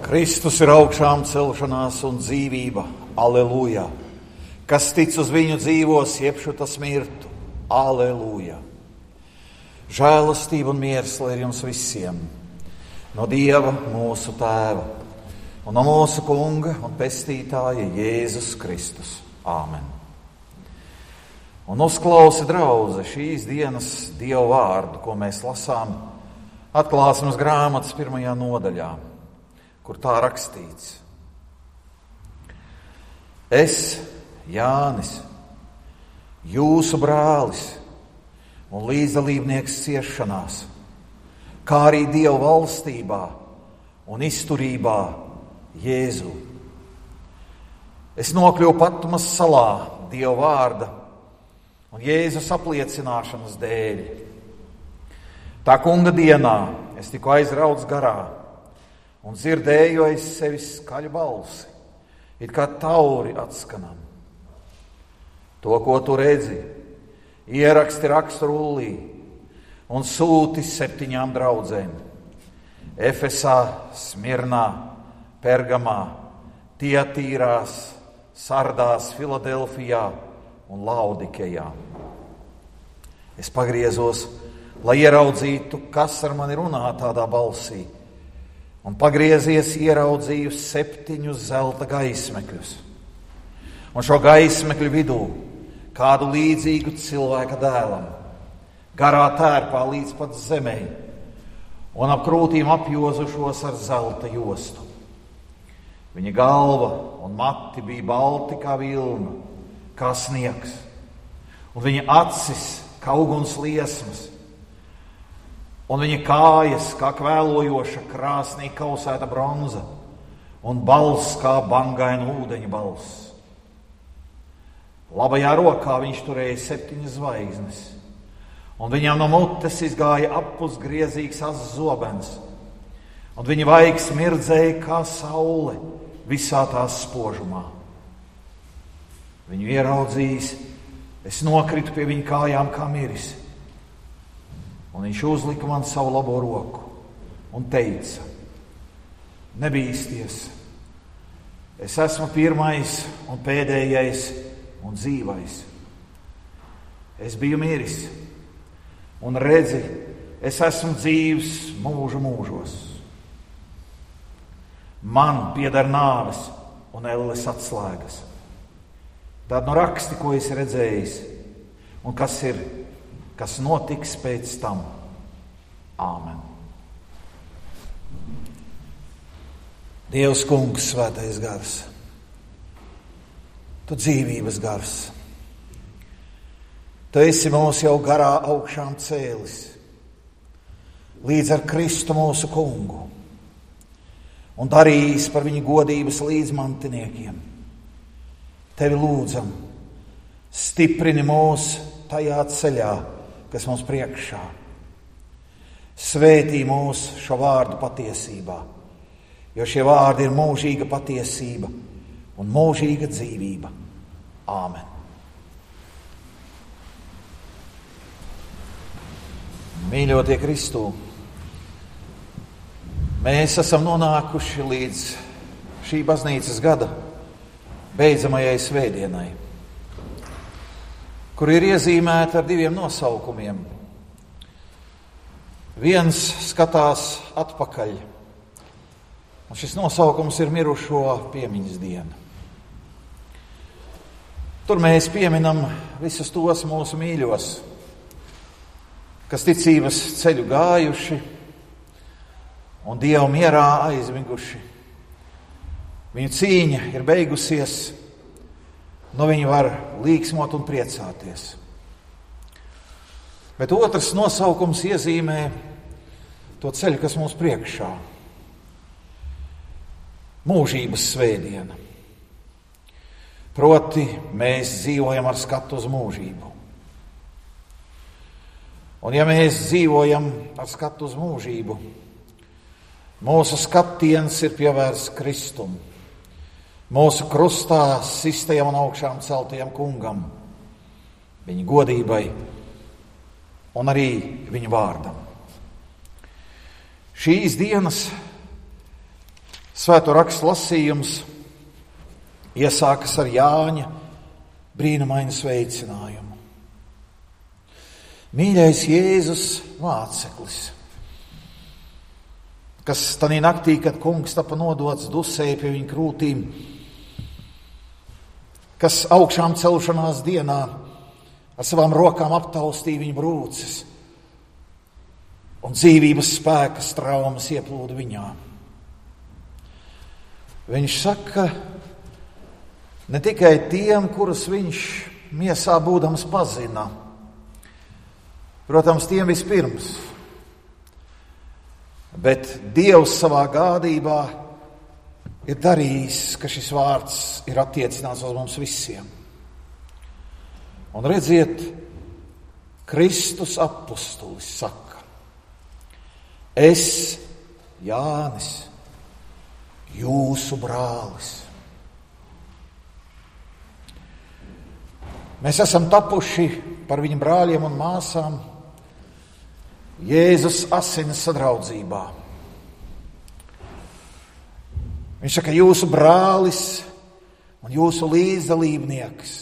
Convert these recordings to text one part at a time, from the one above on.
Kristus ir augšām celšanās un dzīvība. Aleluja! Kas tic uz viņu dzīvos, iepšu tas mirtu. Aleluja! Žēlastība un miers lai ir jums visiem. No Dieva, mūsu Tēva, un no mūsu Kunga un Pestītāja Jēzus Kristus. Āmen. Un uzklausi, draudze, šīs dienas Dieva vārdu, ko mēs lasām Atklāsmes grāmatas 1. nodaļā, kur tā rakstīts. Es, Jānis, jūsu brālis un līdzdalībnieks ciešanās, kā arī Dieva valstībā un izturībā Jēzu. Es nokļuvu Patmas salā Dieva vārda un Jēzus apliecināšanas dēļ. Tā kunga dienā es tiku aizrauts garā un dzirdēju aiz sevis skaļu balsi, it kā tauri atskanam. To, ko tu redzi, ieraksti raksturullī un sūti 7 draudzēm – Efesā, Smirnā, Pergamā, Tiatīrās, Sardās, Filadelfijā un Laudikejā. Es pagriezos, lai ieraudzītu, kas ar mani runā tādā balsī, un pagriezies ieraudzīju 7 zelta gaismekļus. Un šo gaismekļu vidū kādu līdzīgu cilvēka dēlam, garā tērpā līdz pat zemei, un ap krūtīm apjozušos ar zelta jostu. Viņa galva un mati bija balti kā vilna, kā sniegs, un viņa acis kā uguns liesmas, un viņa kājas kā kvēlojoša krāsnī kausēta bronza, un balss kā bangaina ūdeņa balss. Labajā rokā viņš turēja 7 zvaigznes, un viņam no mutes izgāja appusgriezīgs azs zobens, un viņa vaigs mirdzēja kā saule visā tās spožumā. Viņu ieraudzījis, es nokritu pie viņa kājām kā miris, un viņš uzlika man savu labo roku un teica: nebīsties, es esmu pirmais un pēdējais un dzīvais. Es biju miris, un redzi, es esmu dzīvs mūžu mūžos. Man pieder nāves un elles atslēgas. Tad nu raksti, ko esi redzējis, un kas notiks pēc tam. Āmen. Dievs Kungs, svētais gars, tu dzīvības gars, tu esi mūs jau garā augšām cēlis, līdz ar Kristu mūsu Kungu, un darījis par viņa godības līdzmantiniekiem. Tevi lūdzam, stiprini mūs tajā ceļā, kas mums priekšā. Svētī mūs šo vārdu patiesībā, jo šie vārdi ir mūžīga patiesība un mūžīga dzīvība. Āmen. Mīļotie Kristū, mēs esam nonākuši līdz šī baznīcas gada beidzamajai svētdienai, kur ir iezīmēta ar 2 nosaukumiem. Viens skatās atpakaļ, un šis nosaukums ir mirušo piemiņas diena. Tur mēs pieminam visus tos mūsu mīļos, kas ticības ceļu gājuši un Dievu mierā aizmiguši. Viņu cīņa ir beigusies, no viņi var līksmot un priecāties. Bet otrs nosaukums iezīmē to ceļu, kas mums priekšā. Mūžības svētdiena. Proti, mēs dzīvojam ar skatu uz mūžību. Un ja mēs dzīvojam ar skatu uz mūžību, mūsu skatiens ir pievērsts Kristum, mūsu krustā sistajam un augšām celtajam kungam, viņa godībai un arī viņa vārdam. Šīs dienas Svēto rakstu lasījums iesākas ar Jāņa brīnumainu sveicinājumu. Mīļais Jēzus māceklis, kas tanī naktī, kad kungs tapa nodots, dusēja pie viņa krūtīm, kas augšām celšanās dienā ar savām rokām aptaustīja viņa brūces, un dzīvības spēka traumas ieplūda viņā. Viņš saka, ne tikai tiem, kurus viņš miesā būdams pazina, protams, tiem vispirms, bet Dievs savā gādībā ir darījis, ka šis vārds ir attiecināts uz mums visiem. Un redziet, Kristus apustulis saka, es, Jānis, jūsu brālis. Mēs esam tapuši par viņa brāļiem un māsām Jēzus asinis sadraudzībā. Viņš saka, jūsu brālis un jūsu līdzdalībnieks.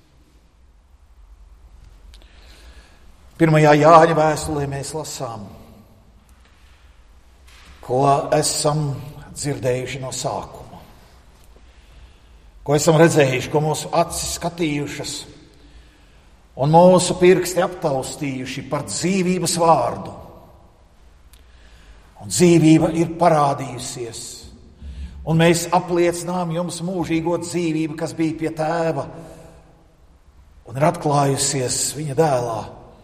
1. Jāņa vēstulē mēs lasām, ko esam dzirdējuši no sākuma, ko esam redzējuši, ko mūsu acis skatījušas un mūsu pirksti aptaustījuši par dzīvības vārdu. Un dzīvība ir parādījusies, un mēs apliecinām jums mūžīgo dzīvību, kas bija pie Tēva un ir atklājusies viņa dēlā.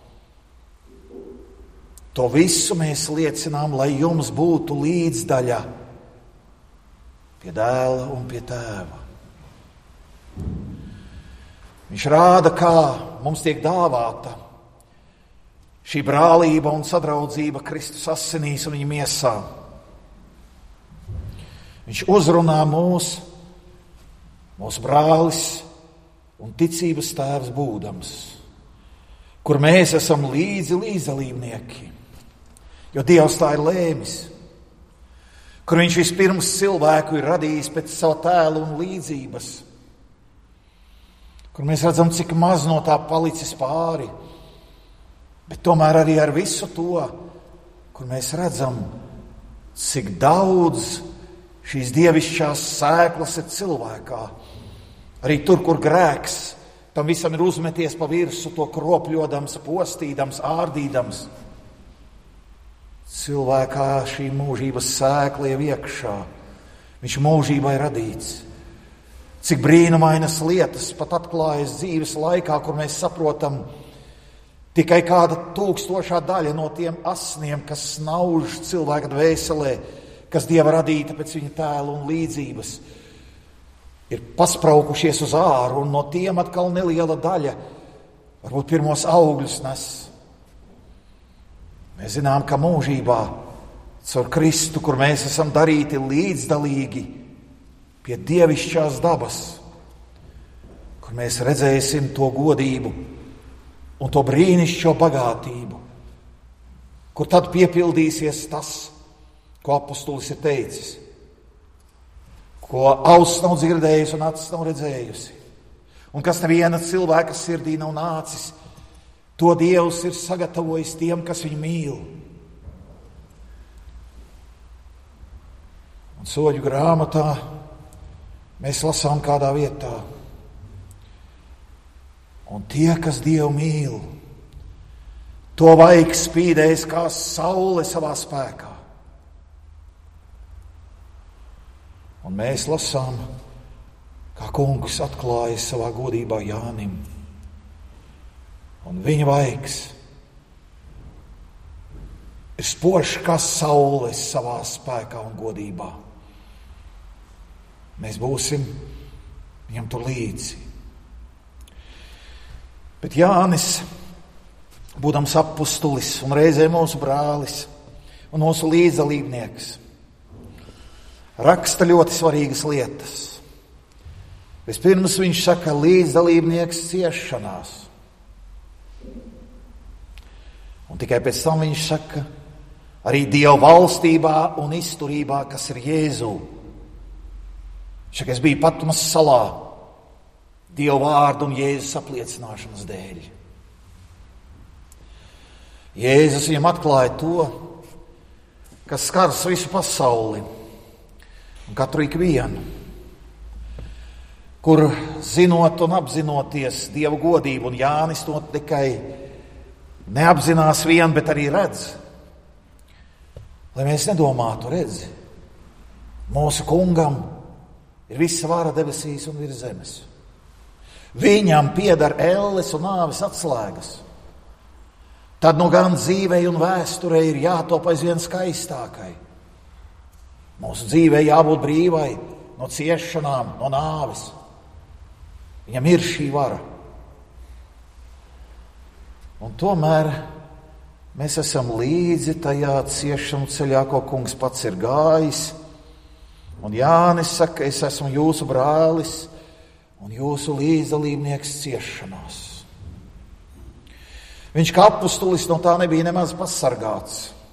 To visu mēs liecinām, lai jums būtu līdzdaļa pie dēla un pie Tēva. Viņš rāda, kā mums tiek dāvāta šī brālība un sadraudzība Kristus asinīs un viņa miesā. Viņš uzrunā mūsu brālis un ticības tēvs būdams, kur mēs esam līdzdalībnieki, jo Dievs tā ir lēmis, kur viņš vispirms cilvēku ir radījis pēc savu tēlu un līdzības, kur mēs redzam, cik maz no tā palicis pāri, bet tomēr arī ar visu to, kur mēs redzam, cik daudz šīs dievišķās sēklas ir cilvēkā. Arī tur, kur grēks, tam visam ir uzmeties pa virsu, to kropļodams, postīdams, ārdīdams. Cilvēkā šī mūžības sēkla jau iekšā. Viņš mūžībai radīts. Cik brīnumainas lietas pat atklājas dzīves laikā, kur mēs saprotam, tikai kāda 1000 daļa no tiem asniem, kas snauž cilvēka dvēselē, kas Dieva radīta pēc viņa tēla un līdzības, ir paspraukušies uz āru, un no tiem atkal neliela daļa varbūt pirmos augļus nes. Mēs zinām, ka mūžībā caur Kristu, kur mēs esam darīti līdzdalīgi pie dievišķās dabas, kur mēs redzēsim to godību un to brīnišķo bagātību, kur tad piepildīsies tas, ko apostolis ir teicis, ko auss nav dzirdējusi un acis nav redzējusi, un kas neviena cilvēka sirdī nav nācis, to Dievs ir sagatavojis tiem, kas viņu mīl. Un soļu grāmatā mēs lasām kādā vietā, un tie, kas Dievu mīl, to vaigs spīdēs kā saule savā spēkā. Un mēs lasām, kā kungs atklājas savā godībā Jānim. Un viņa vaigs ir spožs kā saule savā spēkā un godībā. Mēs būsim viņam tur līdzi. Bet Jānis, būdams apustulis un reizē mūsu brālis un mūsu līdzdalībnieks, raksta ļoti svarīgas lietas. Vispirms viņš saka, līdzdalībnieks ciešanās. Un tikai pēc tam viņš saka, arī Dieva valstībā un izturībā, kas ir Jēzū. Šak es biju Patmas salā Dieva vārdu un Jēzus apliecināšanas dēļ. Jēzus viņam atklāja to, kas skars visu pasauli un katru ikvienu, kur zinot un apzinoties Dieva godību, un Jānis to tikai neapzinās vien, bet arī redz. Lai mēs nedomātu, redzi, mūsu kungam ir visa vara debesīs un virs zemes. Viņam pieder elles un nāves atslēgas. Tad nu gan dzīvei un vēsturei ir jātop aizvien skaistākai. Mūsu dzīvei jābūt brīvai no ciešanām, no nāves. Viņam ir šī vara. Un tomēr mēs esam līdzi tajā ciešanu ceļā, ko kungs pats ir gājis. Un Jānis saka, es esmu jūsu brālis un jūsu līdzdalībnieks ciešanās. Viņš kā apustulis no tā nebija nemaz pasargāts.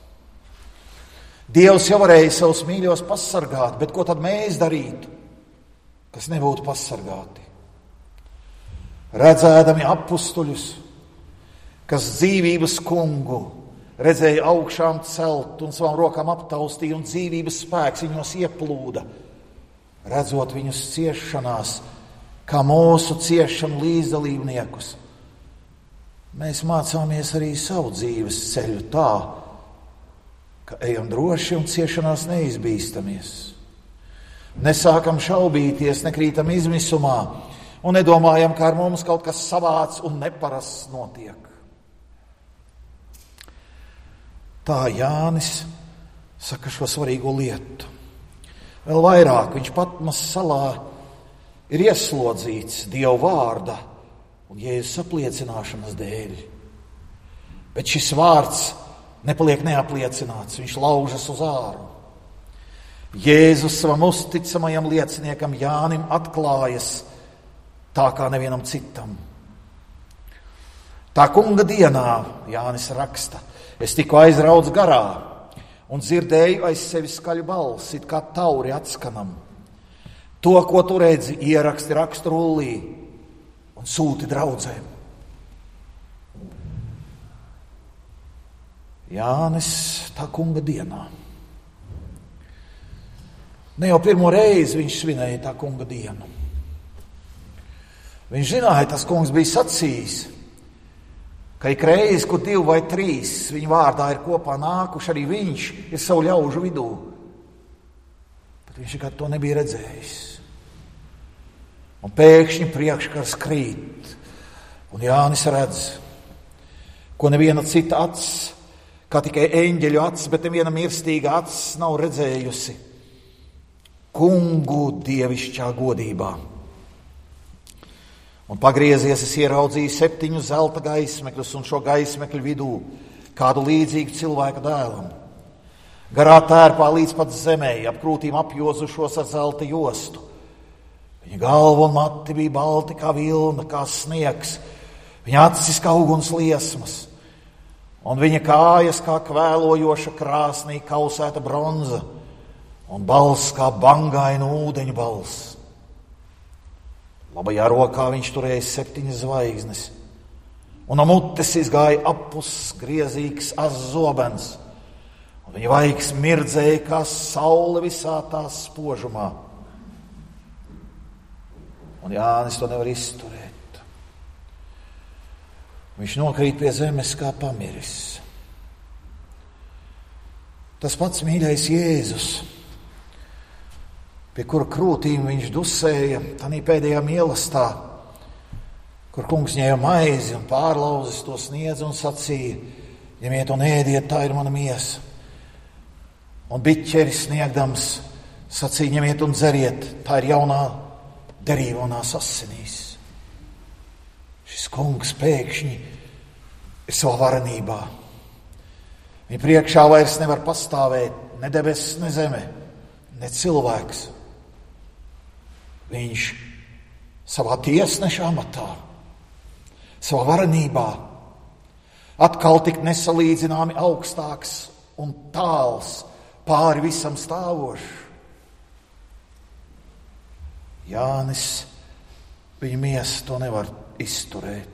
Dievs jau varēja savus mīļos pasargāt, bet ko tad mēs darītu, kas nebūtu pasargāti? Redzēdami apustuļus, kas dzīvības kungu redzēja augšām celt un savām rokām aptaustīja, un dzīvības spēks viņos ieplūda, redzot viņus ciešanās, kā mūsu ciešanu līdzdalībniekus. Mēs mācāmies arī savu dzīves ceļu tā, ka ejam droši un ciešanās neizbīstamies. Nesākam šaubīties, nekrītam izmisumā un nedomājam, ka ar mums kaut kas savāds un neparasts notiek. Tā Jānis saka šo svarīgo lietu. Vēl vairāk, viņš Patmas salā ir ieslodzīts Dieva vārda un Jēzus apliecināšanas dēļ. Bet šis vārds nepaliek neapliecināts, viņš laužas uz āru. Jēzus savam uzticamajam lieciniekam Jānim atklājas tā kā nevienam citam. Tā kunga dienā, Jānis raksta, es tiku aizrauts garā un dzirdēju aiz sevi skaļu balsi, it kā tauri atskanam. To, ko tu redzi, ieraksti raksturullī un sūti draudzēm. Jānis tā kunga dienā. Ne jau pirmo reizi viņš svinēja tā kunga dienu. Viņš zināja, tas kungs bija sacījis, ka ik reizi, kur 2 vai 3 viņa vārdā ir kopā nākuši, arī viņš ir savu ļaužu vidū. Bet viņš nekad to nebija redzējis. Un pēkšņi priekškars krīt, un Jānis redz, ko neviena cita acis, kā tikai eņģeļu acis, bet neviena mirstīga acis nav redzējusi. Kungu dievišķā godībā. Un pagriezies, es ieraudzīju 7 zelta gaismekļus, un šo gaismekļu vidū kādu līdzīgu cilvēka dēlam. Garā tērpā līdz pat zemei, ap krūtīm apjozušos ar zelta jostu. Viņa galva un mati bija balti kā vilna, kā sniegs, viņa acis kā uguns liesmas, un viņa kājas kā kvēlojoša krāsnī kausēta bronza, un balss kā bangainu ūdeņu balss. Labajā rokā viņš turēja 7 zvaigznes, un no mutes izgāja apus griezīgs azzobens, un viņa vaigs mirdzēja kā saule visā tās spožumā. Un Jānis to nevar izturēt. Viņš nokrīt pie zemes kā pamiris. Tas pats mīļais Jēzus, pie kura krūtīm viņš dusēja, tanī pēdējā mīlestā, kur kungs ņēma maizi un pārlauzis to sniedz un sacīja, ņemiet un ēdiet, tā ir mana miesa. Un biķeris sniegdams sacīja, ņemiet un dzeriet, tā ir jaunā derīvonās asinīs. Šis kungs pēkšņi ir savā varenībā. Viņa priekšā vairs nevar pastāvēt ne debesis, ne zeme, ne cilvēks. Viņš savā tiesneša amatā, savā varenībā atkal tik nesalīdzināmi augstāks un tāls pāri visam stāvošs. Jānis, viņa miesa to nevar izturēt.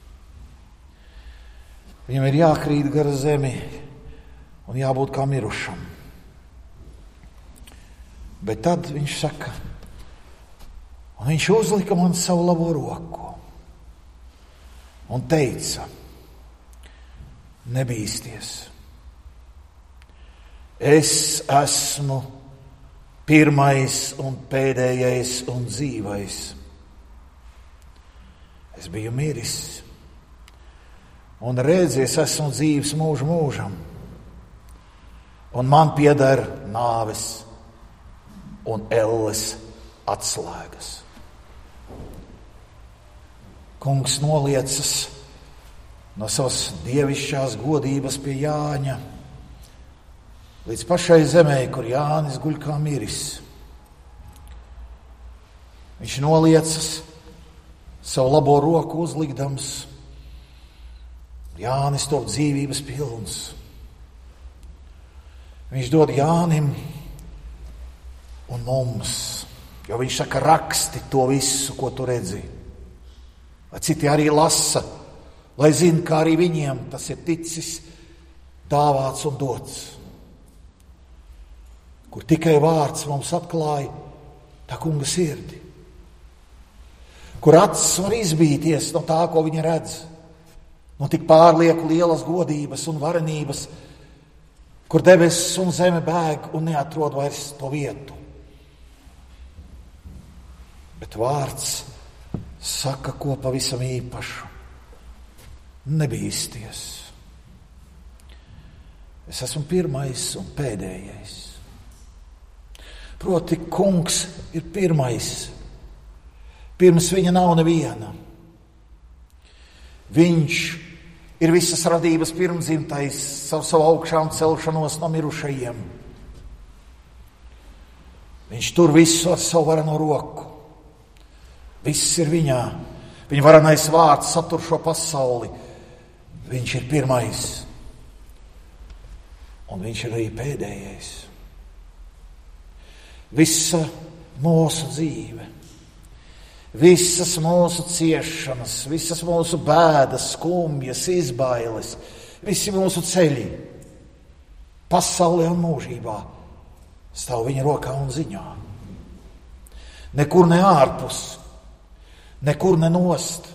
Viņam ir jākrīt gar zemi un jābūt kā mirušam. Bet tad viņš saka, un viņš uzlika man savu labo roku un teica, nebīsties. Es esmu pirmais un pēdējais un dzīvais. Es biju miris. Un redzies, esmu dzīves mūžu mūžam, un man pieder nāves un elles atslēgas. Kungs noliecas no savas dievišķās godības pie Jāņa līdz pašai zemē, kur Jānis guļ kā miris. Viņš noliecas savu labo roku uzlikdams. Jānis top dzīvības pilns. Viņš dod Jānim un mums, jo viņš saka, raksti to visu, ko tu redzi. Lai citi arī lasa, lai zina, kā arī viņiem tas ir ticis dāvāts un dots. Kur tikai vārds mums atklāja tā kunga sirdi. Kur acis var izbīties no tā, ko viņa redz. No tik pārlieku lielas godības un varenības, kur debesis un zeme bēg un neatrod vairs to vietu. Bet vārds saka ko pavisam īpašu. Nebīsties. Es esmu pirmais un pēdējais. Proti, kungs ir pirmais. Pirms viņa nav neviena. Viņš ir visas radības pirmdzimtais, savu augšām celšanos no mirušajiem. Viņš tur visu ar savu vareno roku. Viss ir viņā. Viņa varenais vārds satur šo pasauli. Viņš ir pirmais. Un viņš ir arī pēdējais. Visa mūsu dzīve. Visas mūsu ciešanas, visas mūsu bēdas, skumjas, izbailes, visi mūsu ceļi pasaulē un mūžībā stāv viņa rokā un ziņā. Nekur ne ārpus, nekur ne nost,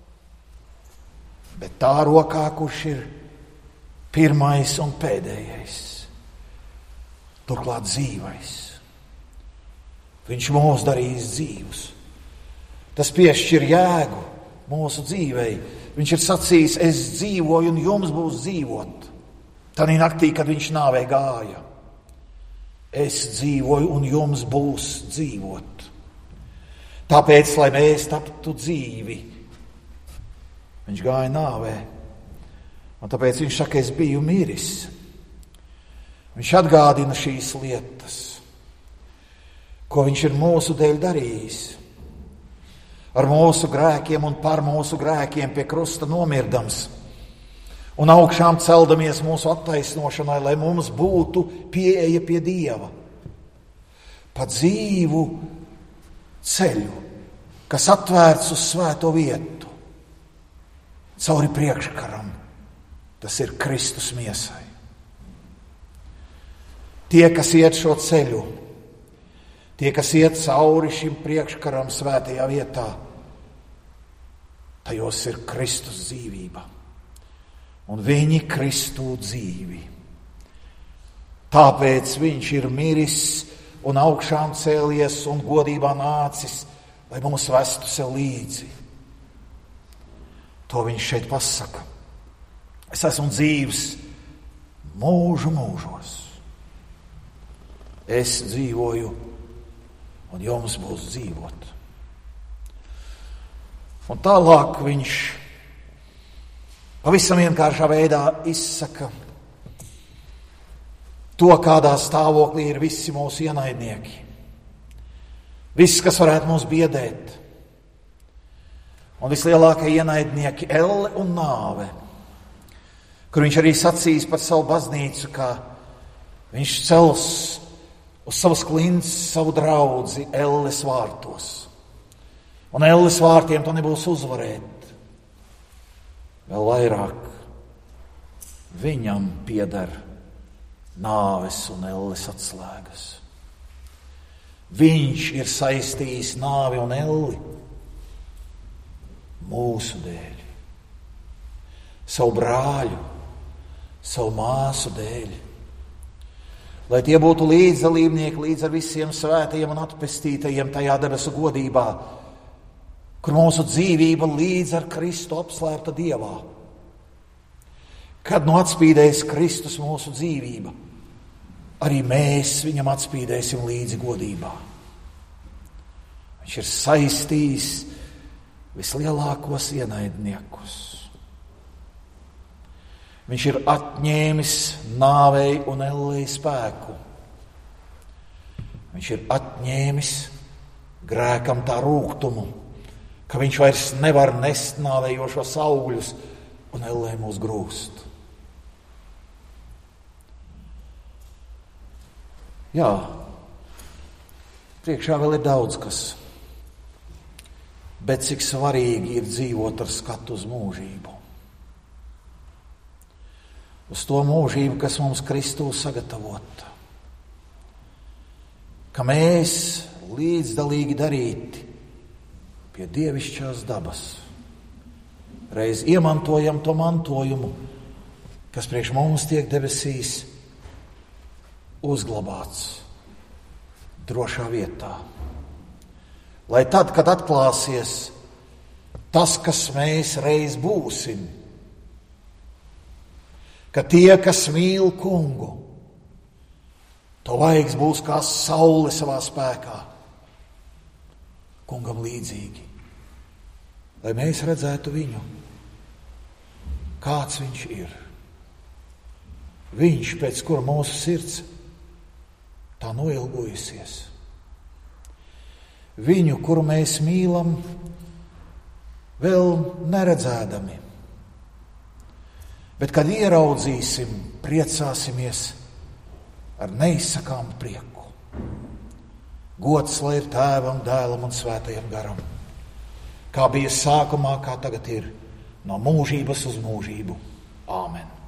bet tā rokā, kurš ir pirmais un pēdējais, turklāt dzīvais. Viņš mūs darīs dzīvus. Tas piešķir jēgu mūsu dzīvei. Viņš ir sacījis, es dzīvoju un jums būs dzīvot. Tanī naktī, kad viņš nāvē gāja. Es dzīvoju un jums būs dzīvot. Tāpēc, lai mēs taptu dzīvi, viņš gāja nāvē. Un tāpēc viņš saka, es biju miris. Viņš atgādina šīs lietas, ko viņš ir mūsu dēļ darījis. Ar mūsu grēkiem un par mūsu grēkiem pie krusta nomirdams un augšām celdamies mūsu attaisnošanai, lai mums būtu pieeja pie Dieva. Pa dzīvu ceļu, kas atvērts uz svēto vietu, cauri priekškaram, tas ir Kristus miesai. Tie, kas iet šo ceļu, tie, kas iet cauri šim priekškaram svētajā vietā, tajos ir Kristus dzīvība. Un viņi Kristū dzīvi. Tāpēc viņš ir miris un augšām cēlies un godībā nācis, lai mūs vestu sev līdzi. To viņš šeit pasaka. Es esmu dzīvs mūžu mūžos. Es dzīvoju un jums būs dzīvot. Un tālāk viņš pavisam vienkāršā veidā izsaka to, kādā stāvoklī ir visi mūsu ienaidnieki. Viss, kas varētu mūs biedēt. Un vislielākie ienaidnieki elle un nāve, kur viņš arī sacīs par savu baznīcu, kā viņš cels uz savas klints savu draudzi elles vārtos. Un elles vārtiem to nebūs uzvarēt. Vēl vairāk viņam pieder nāves un elles atslēgas. Viņš ir saistījis nāvi un elli mūsu dēļ, savu brāļu, savu māsu dēļ, lai tie būtu līdzdalībnieki līdz ar visiem svētajiem un atpestītajiem tajā debesu godībā, kur mūsu dzīvība līdz ar Kristu apslēpta Dievā. Kad nu atspīdēs Kristus mūsu dzīvība, arī mēs viņam atspīdēsim līdzi godībā. Viņš ir saistījis vislielākos ienaidniekus. Viņš ir atņēmis nāvei un ellei spēku. Viņš ir atņēmis grēkam tā rūgtumu, ka viņš vairs nevar nest nāvējošos augļus un ellē mūs grūst. Jā, priekšā vēl ir daudz kas, bet cik svarīgi ir dzīvot ar skatu uz mūžību. Uz to mūžību, kas mums Kristū sagatavota. Ka mēs līdzdalīgi darīti pie dievišķās dabas, reiz iemantojam to mantojumu, kas priekš mums tiek debesīs uzglabāts drošā vietā. Lai tad, kad atklāsies tas, kas mēs reiz būsim, ka tie, kas mīl kungu, to vaigs būs kā saule savā spēkā, kungam līdzīgi, lai mēs redzētu viņu, kāds viņš ir. Viņš, pēc kura mūsu sirds tā noilgojusies. Viņu, kuru mēs mīlam, vēl neredzēdami. Bet, kad ieraudzīsim, priecāsimies ar neizsakāmu prieku. Gods lai ir Tēvam, Dēlam un Svētajam garam, kā bija sākumā, kā tagad ir, no mūžības uz mūžību. Āmen.